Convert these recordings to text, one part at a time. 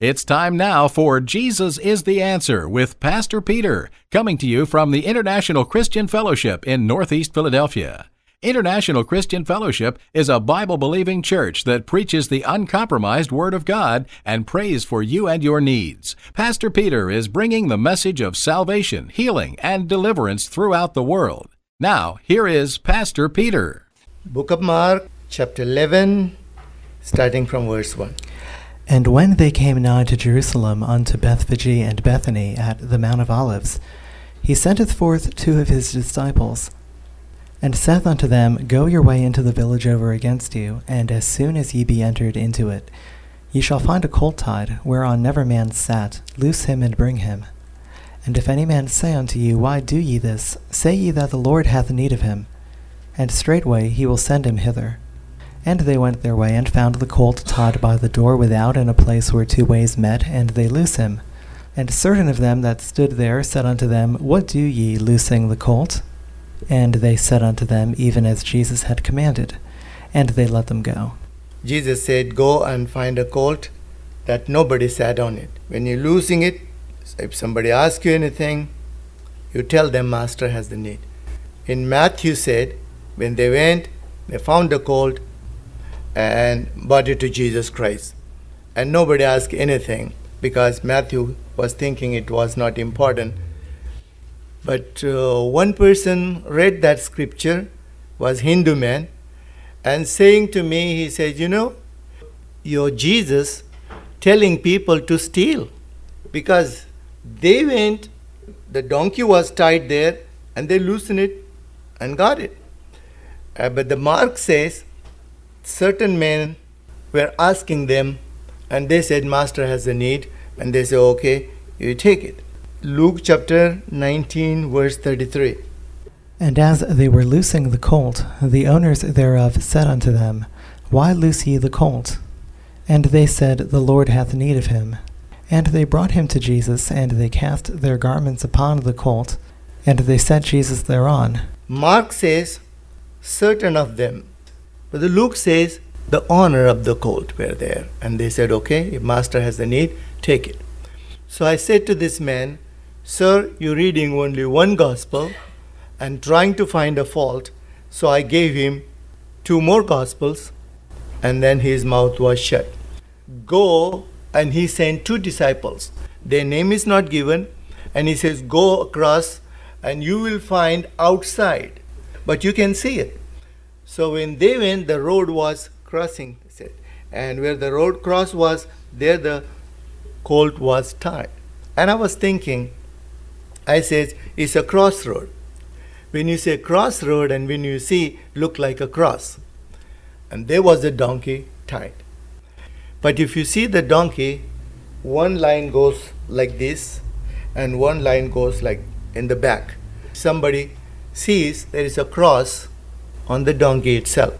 It's time now for Jesus is the Answer with Pastor Peter, coming to you from the International Christian Fellowship in Northeast Philadelphia. International Christian Fellowship is a Bible-believing church that preaches the uncompromised Word of God and prays for you and your needs. Pastor Peter is bringing the message of salvation, healing, and deliverance throughout the world. Now, here is Pastor Peter. Book of Mark, chapter 11, starting from verse 1. And when they came nigh to Jerusalem unto Bethphage and Bethany at the Mount of Olives, he sendeth forth two of his disciples, and saith unto them, Go your way into the village over against you, and as soon as ye be entered into it, ye shall find a colt tied, whereon never man sat. Loose him and bring him. And if any man say unto you, Why do ye this? Say ye that the Lord hath need of him, and straightway he will send him hither. And they went their way, and found the colt tied by the door without, in a place where two ways met, and they loose him. And certain of them that stood there said unto them, What do ye, loosing the colt? And they said unto them, Even as Jesus had commanded. And they let them go. Jesus said, Go and find a colt that nobody sat on it. When you're loosing it, if somebody asks you anything, you tell them Master has the need. In Matthew said, when they went, they found the colt and brought it to Jesus Christ. And nobody asked anything because Matthew was thinking it was not important. But one person read that scripture, was Hindu man, and saying to me, he said, you're Jesus telling people to steal. Because they went, the donkey was tied there, and they loosened it and got it. But the Mark says, certain men were asking them, and they said, Master has a need, and they said, okay, you take it. Luke chapter 19, verse 33. And as they were loosing the colt, the owners thereof said unto them, Why loose ye the colt? And they said, The Lord hath need of him. And they brought him to Jesus, and they cast their garments upon the colt, and they set Jesus thereon. Mark says, certain of them. But the Luke says, the owner of the colt were there. And they said, okay, if Master has the need, take it. So I said to this man, Sir, you're reading only one gospel and trying to find a fault. So I gave him two more gospels, and then his mouth was shut. Go, and he sent two disciples. Their name is not given, and he says, go across, and you will find outside, but you can see it. So when they went, the road was crossing, they said. And where the road cross was, there the colt was tied. And I was thinking, I said, it's a crossroad. When you say crossroad and when you see, look like a cross. And there was a donkey tied. But if you see the donkey, one line goes like this and one line goes like in the back. Somebody sees there is a cross on the donkey itself.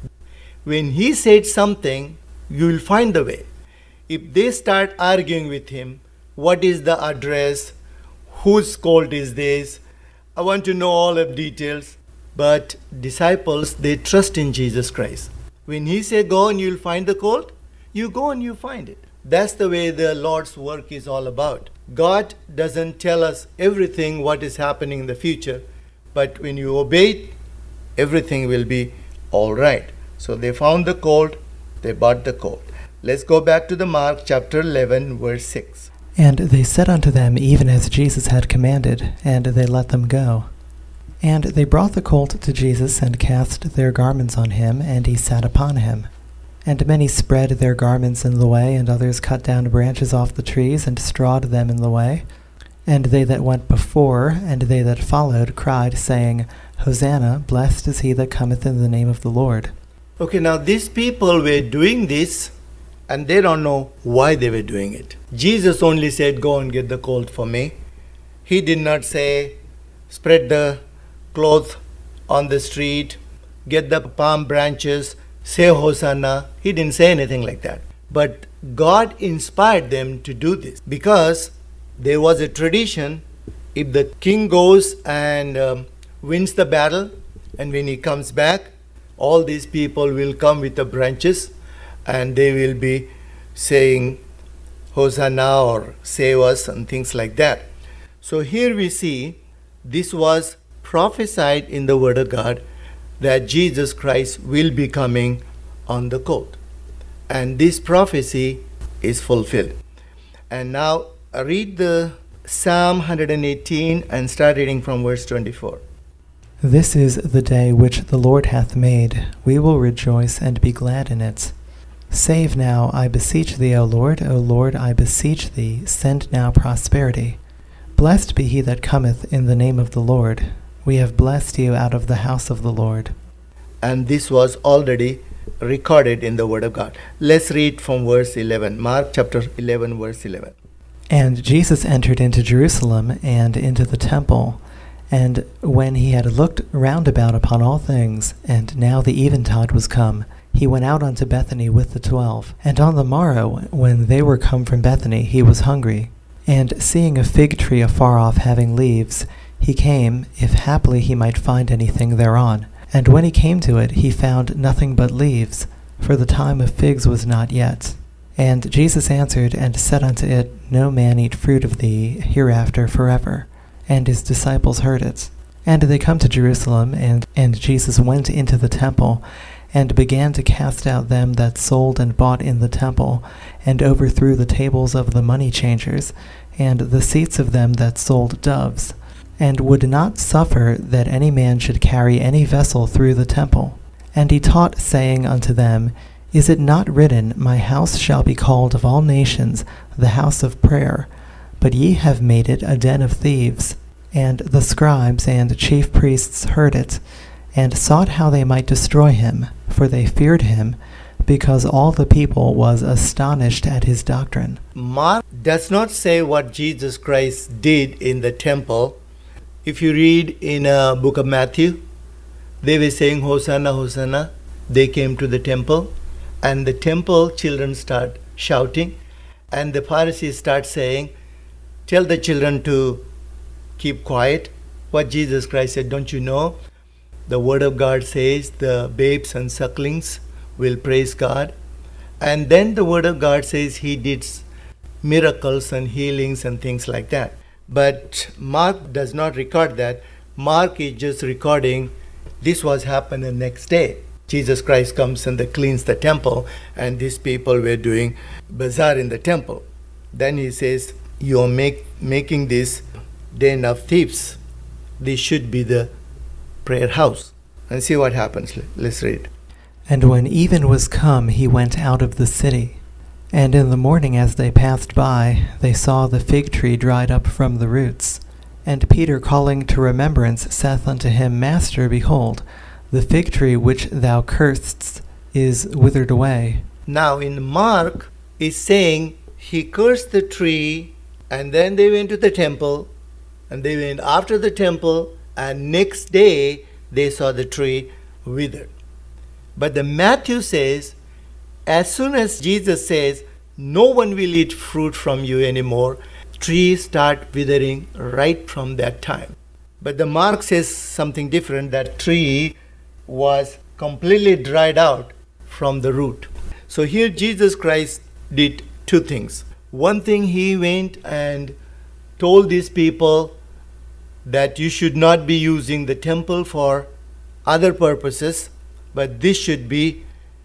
When he said something, you will find the way. If they start arguing with him, what is the address? Whose colt is this? I want to know all of details. But disciples, they trust in Jesus Christ. When he said, go and you'll find the colt, you go and you find it. That's the way the Lord's work is all about. God doesn't tell us everything what is happening in the future, but when you obey it, everything will be all right. So they found the colt, they bought the colt. Let's go back to the Mark chapter 11, verse 6. And they said unto them, Even as Jesus had commanded, and they let them go. And they brought the colt to Jesus, and cast their garments on him, and he sat upon him. And many spread their garments in the way, and others cut down branches off the trees, and strawed them in the way. And they that went before, and they that followed, cried, saying, Hosanna, blessed is he that cometh in the name of the Lord. Okay, now these people were doing this, and they don't know why they were doing it. Jesus only said, go and get the colt for me. He did not say, spread the cloth on the street, get the palm branches, say Hosanna. He didn't say anything like that. But God inspired them to do this because there was a tradition. If the king goes and wins the battle, and when he comes back, all these people will come with the branches and they will be saying Hosanna or save us and things like that. So here we see this was prophesied in the Word of God that Jesus Christ will be coming on the colt. And this prophecy is fulfilled. And now read the Psalm 118 and start reading from verse 24. This is the day which the Lord hath made. We will rejoice and be glad in it. Save now, I beseech thee, O Lord, I beseech thee, send now prosperity. Blessed be he that cometh in the name of the Lord. We have blessed you out of the house of the Lord. And this was already recorded in the Word of God. Let's read from verse 11. Mark chapter 11, verse 11. And Jesus entered into Jerusalem and into the temple. And when he had looked round about upon all things, and now the eventide was come, he went out unto Bethany with the 12. And on the morrow, when they were come from Bethany, he was hungry. And seeing a fig tree afar off having leaves, he came, if haply he might find anything thereon. And when he came to it, he found nothing but leaves, for the time of figs was not yet. And Jesus answered and said unto it, No man eat fruit of thee hereafter forever. And his disciples heard it. And they come to Jerusalem, and Jesus went into the temple, and began to cast out them that sold and bought in the temple, and overthrew the tables of the money changers, and the seats of them that sold doves, and would not suffer that any man should carry any vessel through the temple. And he taught, saying unto them, Is it not written, My house shall be called of all nations the house of prayer? But ye have made it a den of thieves. And the scribes and chief priests heard it, and sought how they might destroy him, for they feared him, because all the people was astonished at his doctrine. Mark does not say what Jesus Christ did in the temple. If you read in a book of Matthew, they were saying, Hosanna, Hosanna. They came to the temple, and the temple children start shouting, and the Pharisees start saying, Tell the children to keep quiet. What Jesus Christ said, don't you know? The Word of God says the babes and sucklings will praise God. And then the Word of God says he did miracles and healings and things like that. But Mark does not record that. Mark is just recording this was happened the next day. Jesus Christ comes and cleans the temple, and these people were doing bazaar in the temple. Then he says, you are making this den of thieves. This should be the prayer house. And see what happens. Let's read. And when even was come, he went out of the city. And in the morning as they passed by, they saw the fig tree dried up from the roots. And Peter, calling to remembrance, saith unto him, Master, behold, the fig tree which thou cursedst is withered away. Now in Mark, is saying he cursed the tree, and then they went to the temple, and they went after the temple, and next day they saw the tree withered. But the Matthew says, as soon as Jesus says, no one will eat fruit from you anymore, trees start withering right from that time. But the Mark says something different, that tree was completely dried out from the root. So here Jesus Christ did two things. One thing, he went and told these people that you should not be using the temple for other purposes, but this should be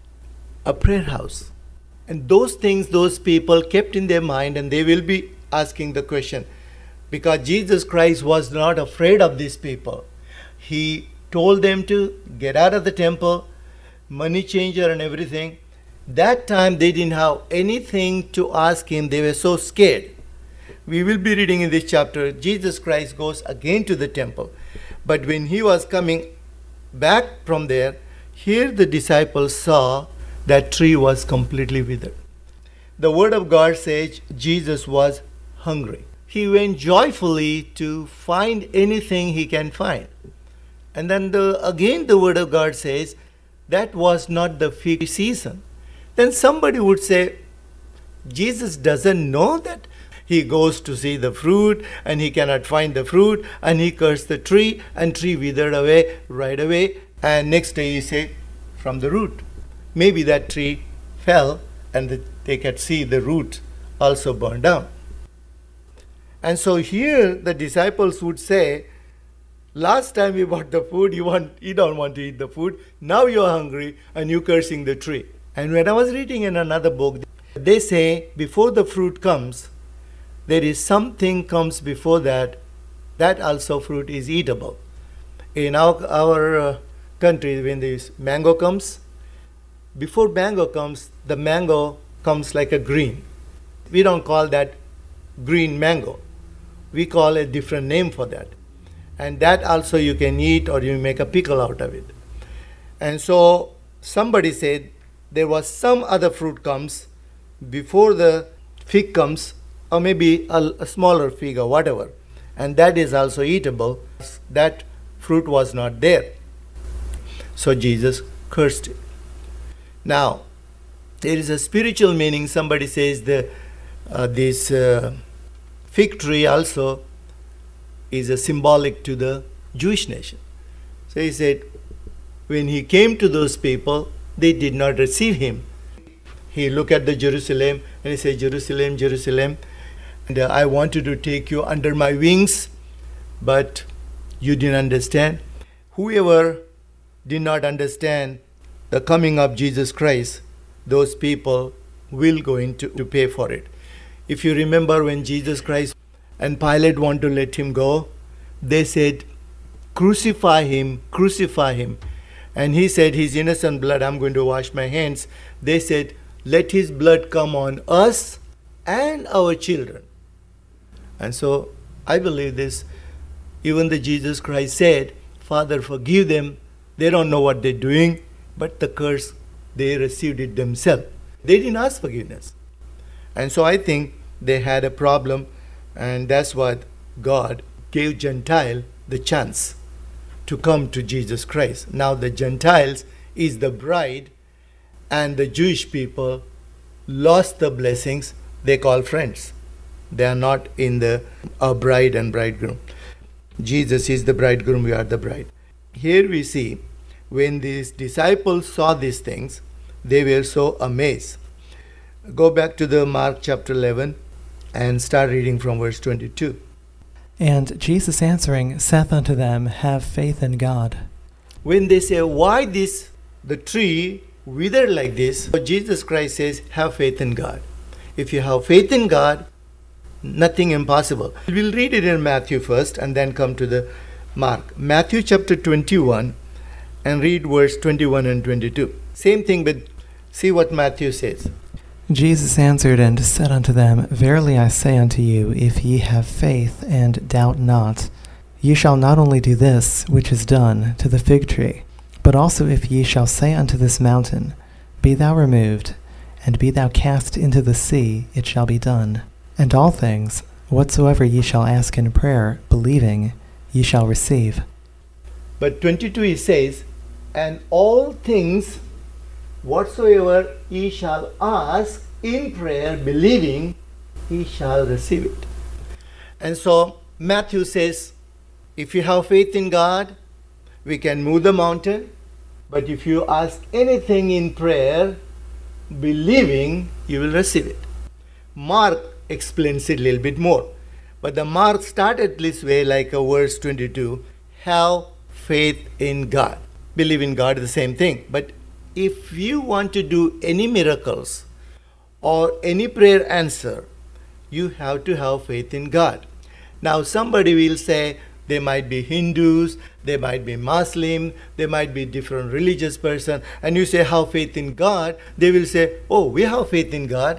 a prayer house. And those things those people kept in their mind, and they will be asking the question, because Jesus Christ was not afraid of these people. He told them to get out of the temple, money changer and everything. That time they didn't have anything to ask him. They were so scared. We will be reading in this chapter, Jesus Christ goes again to the temple. But when he was coming back from there, here the disciples saw that tree was completely withered. The Word of God says Jesus was hungry. He went joyfully to find anything he can find. And then again the Word of God says that was not the fig season. Then somebody would say, Jesus doesn't know that he goes to see the fruit and he cannot find the fruit, and he cursed the tree and tree withered away right away, and next day he say from the root. Maybe that tree fell and they could see the root also burned down. And so here the disciples would say, last time we bought the food, you don't want to eat the food. Now you're hungry and you're cursing the tree. And when I was reading in another book, they say before the fruit comes, there is something comes before that also fruit is eatable. In our country, when this mango comes, before mango comes, the mango comes like a green. We don't call that green mango. We call a different name for that. And that also you can eat or you make a pickle out of it. And so somebody said there was some other fruit comes before the fig comes, or maybe a smaller fig or whatever. And that is also eatable. That fruit was not there. So Jesus cursed it. Now, there is a spiritual meaning. Somebody says this fig tree also is a symbolic to the Jewish nation. So he said, when he came to those people, they did not receive him. He looked at the Jerusalem and he said, Jerusalem, Jerusalem, and I wanted to take you under my wings, but you didn't understand. Whoever did not understand the coming of Jesus Christ, those people will going to pay for it. If you remember when Jesus Christ and Pilate wanted to let him go, they said, crucify him, crucify him. And he said, his innocent blood, I'm going to wash my hands. They said, let his blood come on us and our children. And so I believe this. Even the Jesus Christ said, Father, forgive them. They don't know what they're doing. But the curse, they received it themselves. They didn't ask forgiveness. And so I think they had a problem. And that's what God gave Gentile the chance to come to Jesus Christ. Now the Gentiles is the bride, and the Jewish people lost the blessings they call friends. They are not in the bride and bridegroom. Jesus is the bridegroom, we are the bride. Here we see, when these disciples saw these things, they were so amazed. Go back to the Mark chapter 11 and start reading from verse 22. And Jesus answering saith unto them, Have faith in God. When they say, why the tree withered like this, Jesus Christ says, have faith in God. If you have faith in God, nothing impossible. We'll read it in Matthew first and then come to the Mark. Matthew chapter 21 and read verse 21 and 22. Same thing, but see what Matthew says. Jesus answered and said unto them, Verily I say unto you, if ye have faith and doubt not, ye shall not only do this which is done to the fig tree, but also if ye shall say unto this mountain, Be thou removed, and be thou cast into the sea, it shall be done. And all things, whatsoever ye shall ask in prayer, believing, ye shall receive. But 22 he says, and all things whatsoever ye shall ask in prayer, believing, ye shall receive it. And so Matthew says, if you have faith in God, we can move the mountain. But if you ask anything in prayer, believing, you will receive it. Mark explains it a little bit more. But the Mark started this way, like a verse 22, have faith in God. Believe in God is the same thing. But if you want to do any miracles or any prayer answer, you have to have faith in God. Now somebody will say, they might be Hindus, they might be Muslim, they might be different religious person, and you say, have faith in God, they will say, oh, we have faith in God.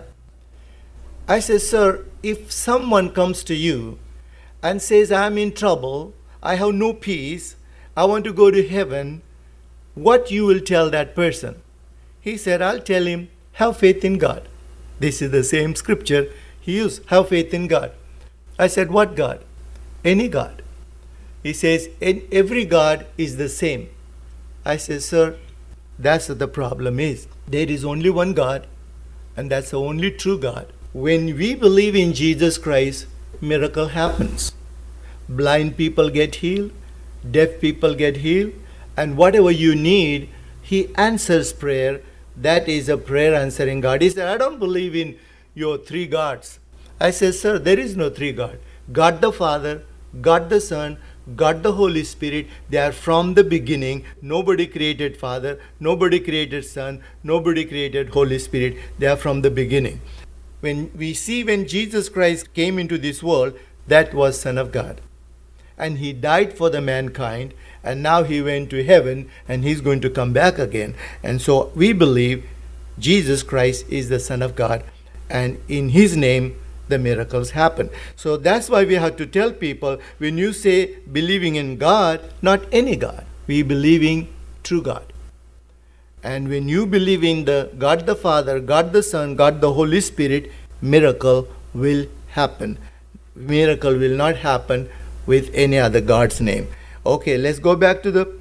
I say, sir, if someone comes to you and says, I'm in trouble, I have no peace, I want to go to heaven, what you will tell that person? He said, I'll tell him, have faith in God. This is the same scripture he used, have faith in God. I said, what God? Any God. He says, every God is the same. I said, sir, that's what the problem is. There is only one God, and that's the only true God. When we believe in Jesus Christ, miracle happens. Blind people get healed, deaf people get healed, and whatever you need, he answers prayer. That is a prayer answering God. He said, I don't believe in you're three gods. I said, sir, there is no three God. God the Father, God the Son, God the Holy Spirit, they are from the beginning. Nobody created Father, nobody created Son, nobody created Holy Spirit. They are from the beginning. When we see when Jesus Christ came into this world, that was Son of God. And he died for the mankind, and now he went to heaven, and he's going to come back again. And so we believe Jesus Christ is the Son of God, and in his name the miracles happen. So that's why we have to tell people, when you say believing in God, not any God, we believe in true God. And when you believe in the God the Father, God the Son, God the Holy Spirit, miracle will happen. Miracle will not happen with any other God's name. Okay, let's go back to the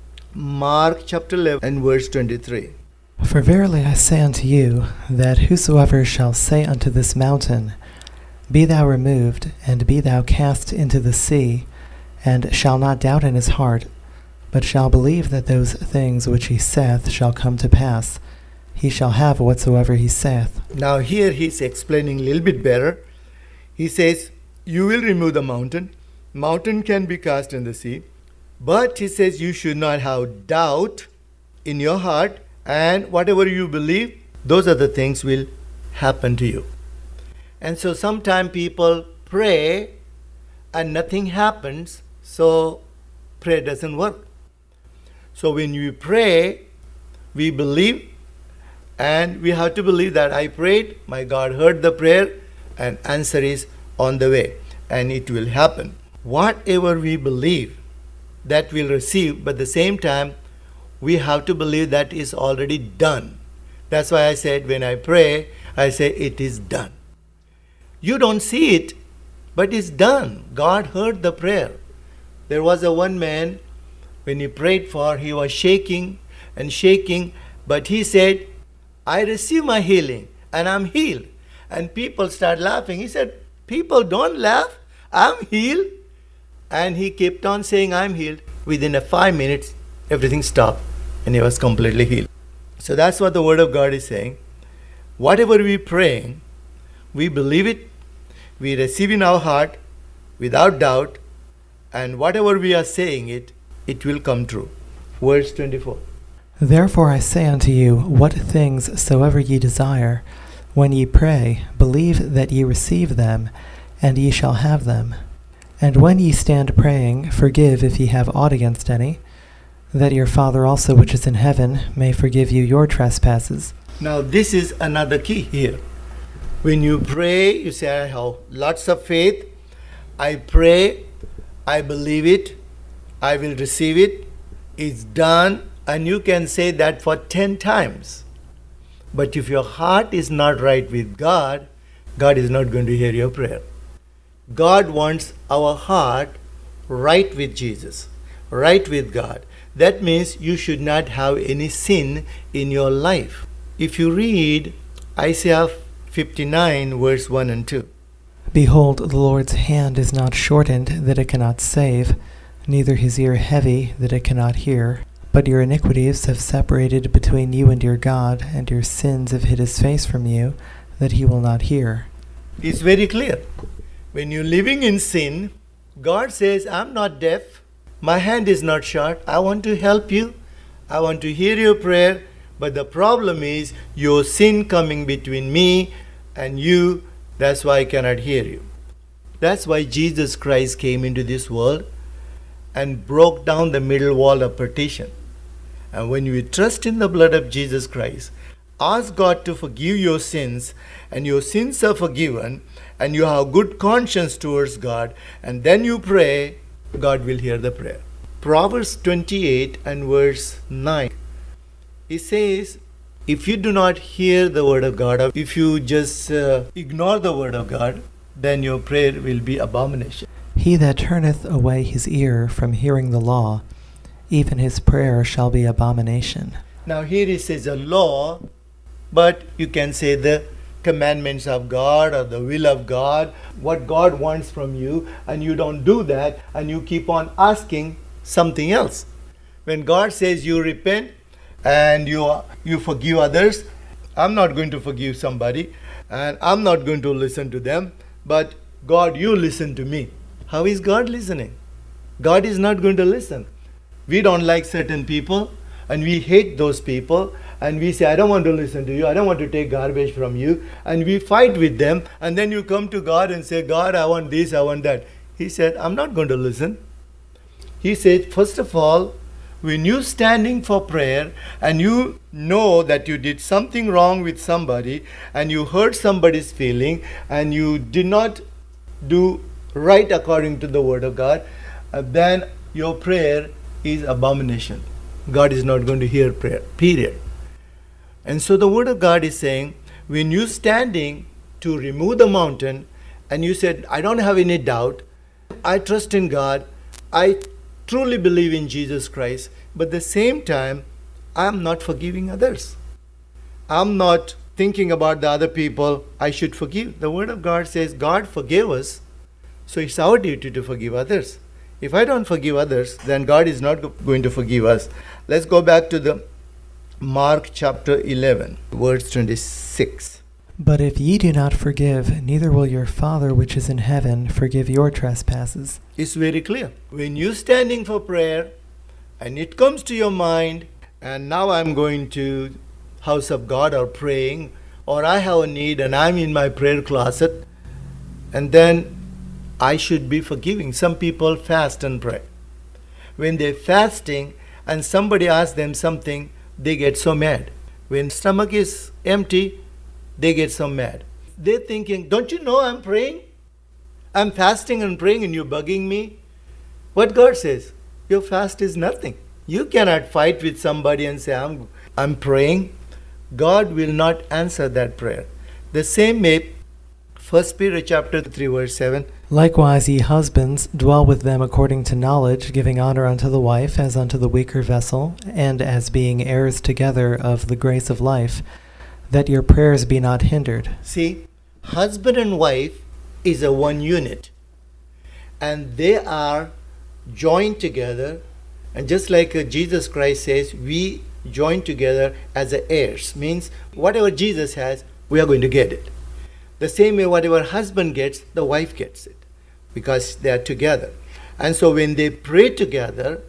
Mark chapter 11 and verse 23. For verily I say unto you, that whosoever shall say unto this mountain, Be thou removed, and be thou cast into the sea, and shall not doubt in his heart, but shall believe that those things which he saith shall come to pass, he shall have whatsoever he saith. Now here he's explaining a little bit better. He says, you will remove the mountain. Mountain can be cast in the sea. But he says you should not have doubt in your heart, and whatever you believe, those are the things will happen to you. And so sometimes people pray and nothing happens, so prayer doesn't work. So when we pray, we believe, and we have to believe that I prayed, my God heard the prayer, and answer is on the way, and it will happen. Whatever we believe, that we'll receive, but at the same time, we have to believe that is already done. That's why I said when I pray, I say it is done. You don't see it, but it's done. God heard the prayer. There was a one man, when he prayed for, he was shaking and shaking, but he said, I receive my healing and I'm healed. And people start laughing. He said, people don't laugh, I'm healed. And he kept on saying, I'm healed. Within 5 minutes, everything stopped and he was completely healed. So that's what the Word of God is saying. Whatever we pray, we believe it, we receive in our heart without doubt, and whatever we are saying it will come true. Verse 24. Therefore I say unto you, what things soever ye desire, when ye pray, believe that ye receive them, and ye shall have them. And when ye stand praying, forgive if ye have aught against any, that your Father also which is in heaven may forgive you your trespasses. Now this is another key here. When you pray, you say, I have lots of faith. I pray, I believe it, I will receive it, it's done, and you can say that for 10 times. But if your heart is not right with God, God is not going to hear your prayer. God wants our heart right with Jesus, right with God. That means you should not have any sin in your life. If you read Isaiah 59, verse 1 and 2. Behold, the Lord's hand is not shortened that it cannot save, neither his ear heavy that it cannot hear. But your iniquities have separated between you and your God, and your sins have hid his face from you, that he will not hear. It's very clear. When you're living in sin, God says, I'm not deaf. My hand is not short. I want to help you. I want to hear your prayer. But the problem is your sin coming between me and you. That's why I cannot hear you. That's why Jesus Christ came into this world and broke down the middle wall of partition. And when you trust in the blood of Jesus Christ, ask God to forgive your sins, and your sins are forgiven, and you have good conscience towards God, and then you pray, God will hear the prayer. Proverbs 28 and verse 9. It says, if you do not hear the word of God, or if you just ignore the word of God, then your prayer will be abomination. He that turneth away his ear from hearing the law, even his prayer shall be abomination. Now here it says a law, but you can say the commandments of God or the will of God, what God wants from you, and you don't do that, and you keep on asking something else. When God says you repent and you forgive others, I'm not going to forgive somebody, and I'm not going to listen to them, but God, you listen to me. How is God listening? God is not going to listen. We don't like certain people, and we hate those people, and we say, I don't want to listen to you, I don't want to take garbage from you, and we fight with them, and then you come to God and say, God, I want this, I want that. He said, I'm not going to listen. He said, first of all, when you standing for prayer and you know that you did something wrong with somebody and you hurt somebody's feeling and you did not do right according to the word of God, then your prayer is abomination. God is not going to hear prayer, period. And so the word of God is saying, when you standing to remove the mountain and you said, I don't have any doubt, I trust in God, I truly believe in Jesus Christ, but at the same time, I'm not forgiving others. I'm not thinking about the other people I should forgive. The word of God says God forgave us, so it's our duty to forgive others. If I don't forgive others, then God is not going to forgive us. Let's go back to the Mark chapter 11, verse 26. But if ye do not forgive, neither will your Father which is in heaven forgive your trespasses. It's very clear. When you're standing for prayer and it comes to your mind, and now I'm going to house of God or praying, or I have a need and I'm in my prayer closet, and then I should be forgiving. Some people fast and pray. When they're fasting and somebody asks them something, they get so mad. When stomach is empty, they get so mad. They're thinking, don't you know I'm praying? I'm fasting and praying and you're bugging me. What God says, your fast is nothing. You cannot fight with somebody and say, I'm praying. God will not answer that prayer. The same way, 1 Peter chapter 3 verse 7. Likewise ye husbands, dwell with them according to knowledge, giving honor unto the wife as unto the weaker vessel, and as being heirs together of the grace of life, that your prayers be not hindered. See, husband and wife is a one unit, and they are joined together, and just like Jesus Christ says, we join together as heirs, means whatever Jesus has, we are going to get it. The same way whatever husband gets, the wife gets it, because they are together. And so when they pray together,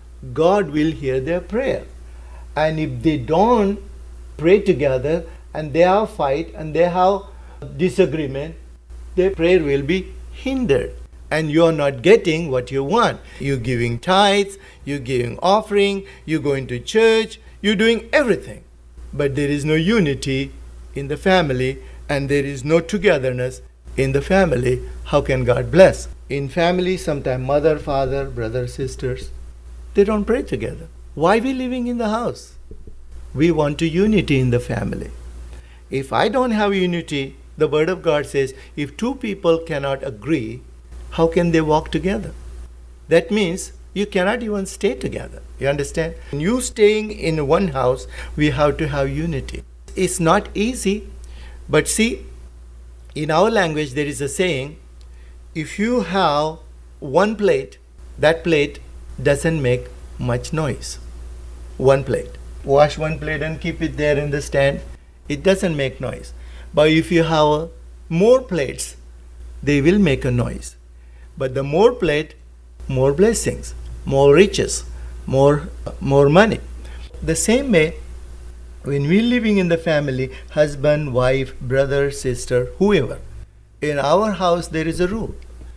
God will hear their prayer. And if they don't pray together and they have fight and they have disagreement, their prayer will be hindered. And you are not getting what you want. You're giving tithes, you're giving offering, you're going to church, you're doing everything. But there is no unity in the family, and there is no togetherness in the family. How can God bless? In family, sometimes mother, father, brother, sisters, they don't pray together. Why we living in the house? We want unity in the family. If I don't have unity, the word of God says, if two people cannot agree, how can they walk together? That means you cannot even stay together. You understand? When you staying in one house, we have to have unity. It's not easy. But see, in our language there is a saying, if you have one plate, that plate doesn't make much noise. One plate. Wash one plate and keep it there in the stand, it doesn't make noise. But if you have more plates, they will make a noise. But the more plate, more blessings, more riches, more money. The same way, when we're living in the family, husband, wife, brother, sister, whoever, in our house there is a rule.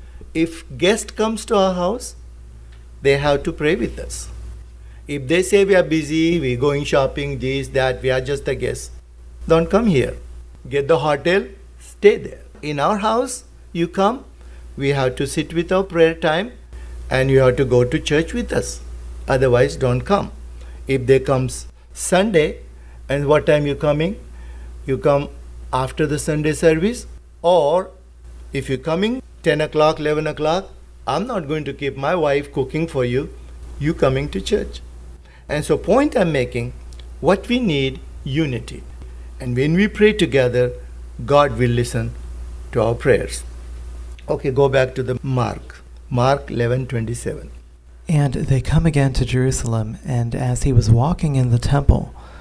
If guest comes to our house, they have to pray with us. If they say we are busy, we're going shopping, this, that, we are just a guest, don't come here. Get the hotel, stay there. In our house, you come, we have to sit with our prayer time, and you have to go to church with us. Otherwise, don't come. If they comes Sunday, and what time you coming? You come after the Sunday service, or if you're coming 10 o'clock, 11 o'clock, I'm not going to keep my wife cooking for you. You coming to church. And so point I'm making, what we need, unity. And when we pray together, God will listen to our prayers. Okay, go back to the Mark 11:27. And they come again to Jerusalem, and as he was walking in the temple,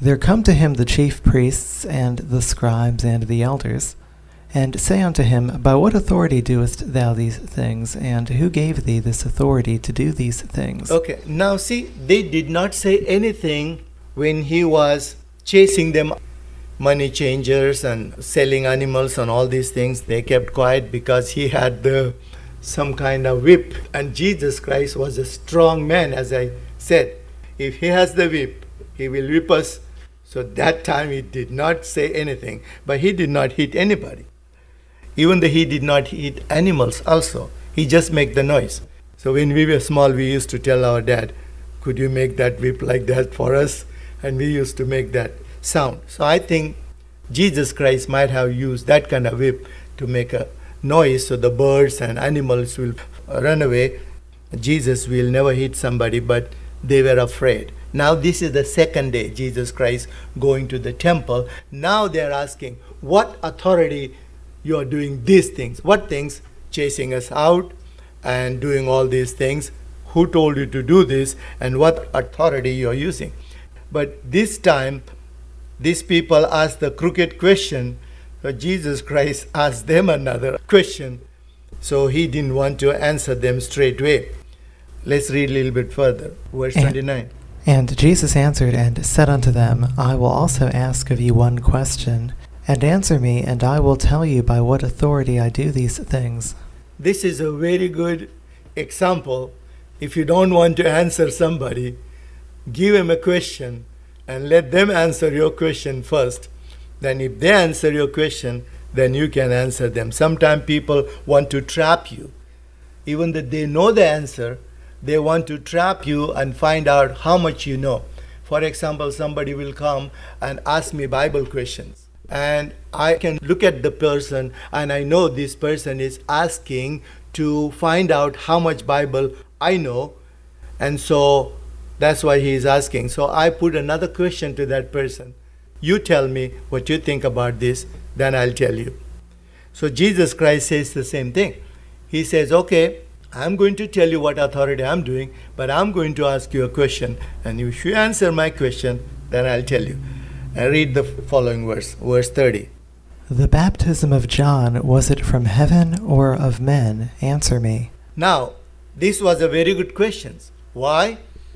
There come to him the chief priests and the scribes and the elders, and say unto him, By what authority doest thou these things, and who gave thee this authority to do these things? Okay, now see, they did not say anything when he was chasing them, money changers and selling animals and all these things. They kept quiet because he had some kind of whip. And Jesus Christ was a strong man, as I said. If he has the whip, he will whip us. So that time he did not say anything, but he did not hit anybody. Even though he did not hit animals also, he just made the noise. So when we were small, we used to tell our dad, could you make that whip like that for us? And we used to make that sound. So I think Jesus Christ might have used that kind of whip to make a noise so the birds and animals will run away. Jesus will never hit somebody, but they were afraid. Now this is the second day, Jesus Christ going to the temple. Now they are asking, what authority you are doing these things? What things? Chasing us out and doing all these things. Who told you to do this, and what authority you are using? But this time, these people asked the crooked question. So Jesus Christ asked them another question. So he didn't want to answer them straight away. Let's read a little bit further. Verse 29. And Jesus answered and said unto them, I will also ask of you one question, and answer me, and I will tell you by what authority I do these things. This is a very good example. If you don't want to answer somebody, give him a question and let them answer your question first. Then if they answer your question, then you can answer them. Sometimes people want to trap you. Even though they know the answer, they want to trap you and find out how much you know. For example, somebody will come and ask me Bible questions. And I can look at the person and I know this person is asking to find out how much Bible I know. And so that's why he is asking. So I put another question to that person. You tell me what you think about this, then I'll tell you. So Jesus Christ says the same thing. He says, okay, I'm going to tell you what authority I'm doing, but I'm going to ask you a question. And if you answer my question, then I'll tell you. I read the following verse, verse 30. The baptism of John, was it from heaven or of men? Answer me. Now, this was a very good question. Why?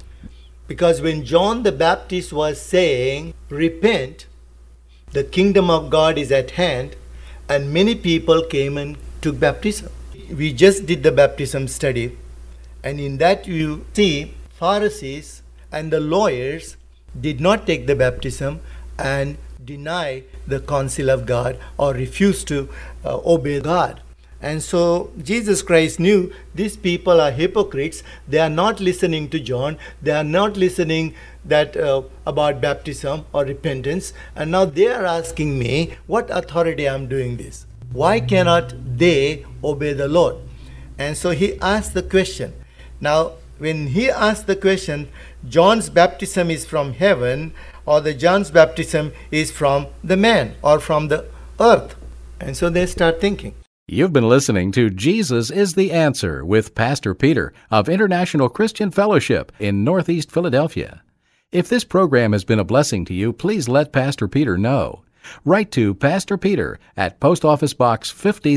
Because when John the Baptist was saying, repent, the kingdom of God is at hand, and many people came and took baptism. We just did the baptism study, and in that you see Pharisees and the lawyers did not take the baptism and deny the counsel of God or refuse to obey God. And so Jesus Christ knew these people are hypocrites. They are not listening to John. They are not listening that about baptism or repentance. And now they are asking me, what authority I am doing this? Why cannot they obey the Lord? And so he asked the question. Now, when he asked the question, John's baptism is from heaven, or the John's baptism is from the man or from the earth. And so they start thinking. You've been listening to Jesus is the Answer with Pastor Peter of International Christian Fellowship in Northeast Philadelphia. If this program has been a blessing to you, please let Pastor Peter know. Write to Pastor Peter at Post Office Box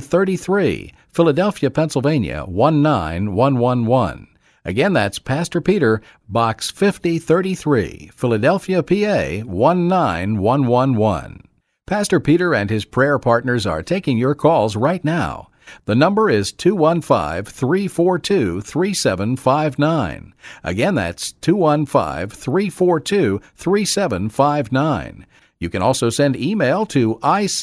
5033, Philadelphia, Pennsylvania 19111. Again, that's Pastor Peter, Box 5033, Philadelphia, PA 19111. Pastor Peter and his prayer partners are taking your calls right now. The number is 215-342-3759. Again, that's 215-342-3759. You can also send email to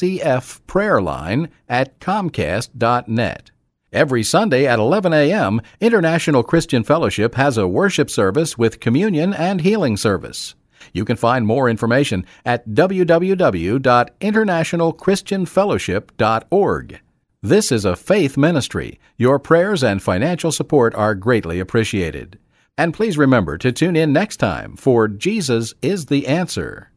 icfprayerline@comcast.net. Every Sunday at 11 a.m., International Christian Fellowship has a worship service with communion and healing service. You can find more information at www.internationalchristianfellowship.org. This is a faith ministry. Your prayers and financial support are greatly appreciated. And please remember to tune in next time for Jesus is the Answer.